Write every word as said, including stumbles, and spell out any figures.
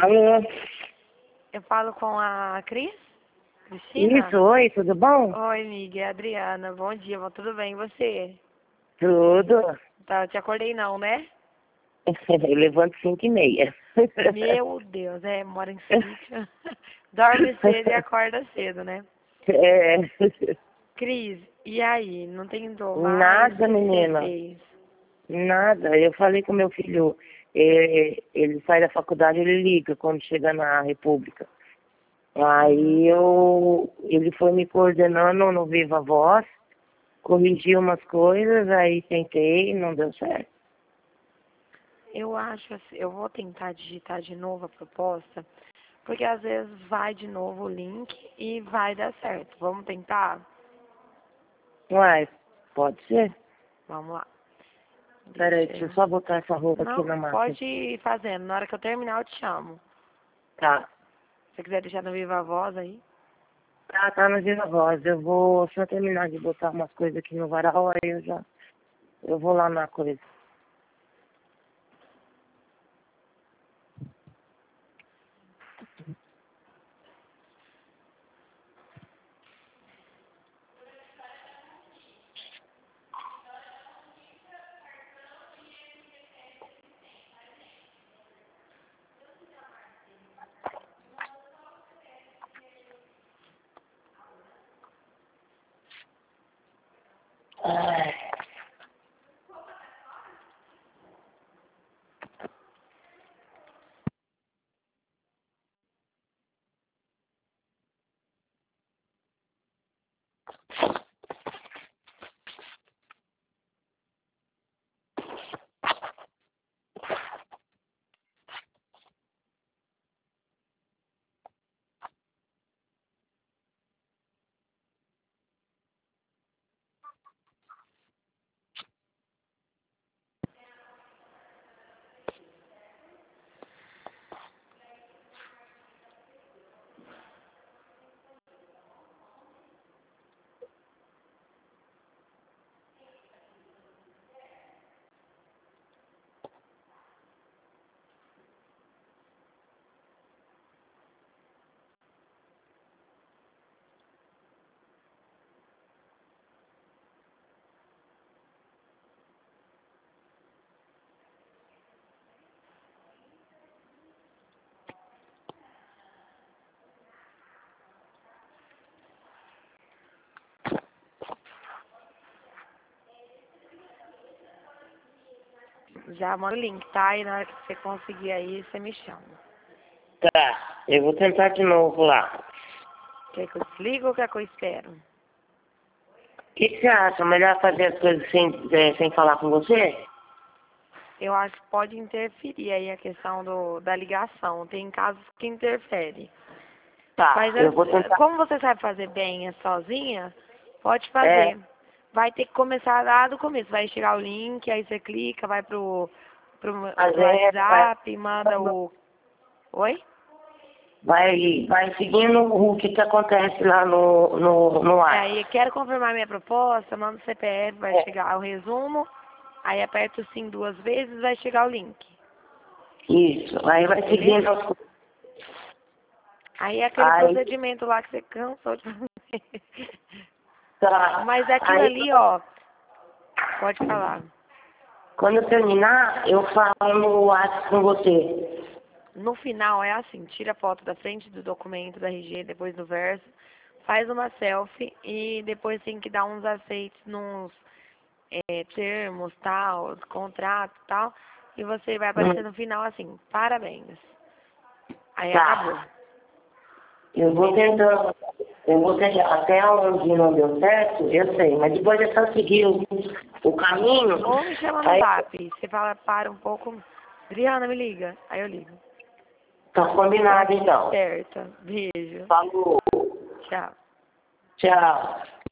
Alô? Eu falo com a Cris? Cristina? Isso, oi, tudo bom? Oi, amiga, é a Adriana. Bom dia, bom, tudo bem? E você? Tudo. Tá, te acordei não, né? Eu levanto cinco e meia. Meu Deus, é, mora em sítio. Dorme cedo e acorda cedo, né? É. Cris, e aí? Não tentou mais? O Nada, que que você menina. fez? Nada. Eu falei com meu filho, eh, ele sai da faculdade, ele liga quando chega na República. Uhum. Aí eu, ele foi me coordenando no Viva Voz, corrigi umas coisas, aí tentei, não deu certo. Eu acho assim, eu vou tentar digitar de novo a proposta, porque às vezes vai de novo o link e vai dar certo. Vamos tentar? Uai, pode ser? Vamos lá. Peraí, Deixa deixa eu eu... só botar essa roupa aqui Não, na máquina. pode ir fazendo. Na hora que eu terminar, eu te chamo. Tá. Se você quiser deixar no Viva Voz aí. Tá, tá no Viva Voz. Eu vou só terminar de botar umas coisas aqui no varal, aí eu já. Eu vou lá na coisa. Ai. Já manda o link, tá? E na hora que você conseguir aí, você me chama. Tá, eu vou tentar de novo lá. Quer que eu desligue ou quer que eu espero? O que, que você acha? Melhor fazer as coisas sem, é, sem falar com você? Eu acho que pode interferir aí a questão do, da ligação. Tem casos que interfere. Tá, Mas eu vou as- tentar. como você sabe fazer bem é sozinha, pode É, fazer. Vai ter que começar lá do começo. Vai chegar o link, aí você clica, vai pro, pro, pro fazer, vai, WhatsApp, manda o... Oi? vai, vai seguindo o que, que acontece lá no, no, no É, ar. aí quero confirmar minha proposta, manda o C P F, vai É, chegar o resumo, aí aperta o sim duas vezes, vai chegar o link. isso, aí vai Beleza? seguindo as coisas. Aí é aquele Aí, procedimento lá que você cansou de fazer. tá, Mas aquilo aí ali, ó, pode falar. quando eu terminar, eu falo no WhatsApp com você. No final é assim, tira a foto da frente do documento da R G, depois do verso, faz uma selfie e depois tem que dar uns aceites nos é, termos, tal, contrato, tal, e você vai aparecer Hum, no final assim, parabéns. Aí acabou. Tá. Eu vou Beleza? tentando, eu vou tentar, até onde não deu certo, eu sei, mas depois é só seguir o, o caminho, Ou me chama no aí zap. Você fala, para um pouco. Adriana, me liga. Aí eu ligo. tá Tá combinado então. certo. Beijo. Falou, Tchau. tchau.